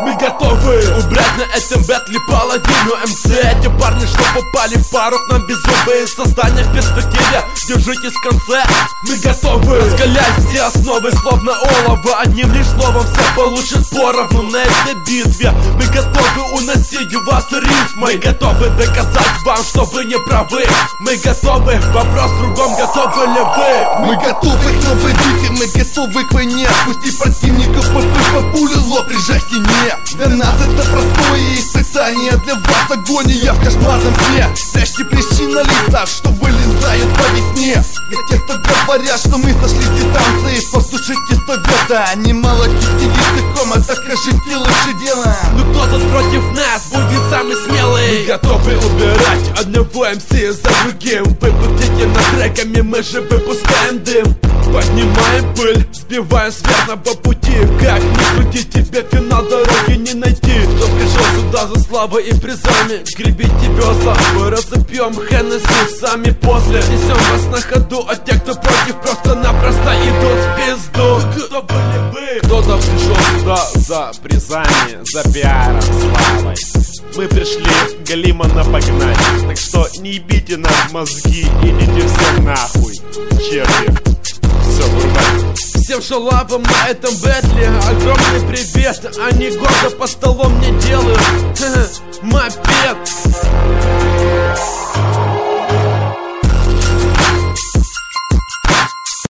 Мы готовы убрать на этом бэтле половину МС. Эти парни, что попали в пару к нам беззубые создания в перспективе. Держитесь в конце. Мы готовы раскалять все основы словно олово. Одним лишь словом все получит поровну на этой битве. Мы готовы уносить у вас риф. Мы готовы доказать вам, что вы не правы. Мы готовы, вопрос в другом, готовы ли вы? Мы готовы к новой битве, мы готовы к войне. Пусти противников по пулю, лоб прижать к стене. Для нас это простое испытание, для вас агония в кошмарном сне. Прячьте прыщи на лицах, что вылезают по весне. Для тех, кто говорят, что мы сошли с дистанции, послушайте совета. Немало кистилистых комок, докажите лучше дело. Ну кто тут против нас будет самый смелый? Мы готовы убирать одного МС за другим. Вы будете над треками, мы же выпускаем дым. Поднимаем пыль, сбиваем с верного пути. Как ни крути, тебе финал дороги не найти. Кто пришел сюда за славой и призами, гребите весла, мы разопьем Хеннесси сами после. Несем вас на ходу, а те, кто против, просто-напросто идут в пизду. Кто были вы? Кто-то пришел сюда за призами, за пиаром, славой. Мы пришли Галимана погнать, так что не ебите нам мозги, идите все нахуй, черти. Все, вырубай. Всем шалавам на этом бэтле огромный привет. Они гордо по столом мне делают мопед.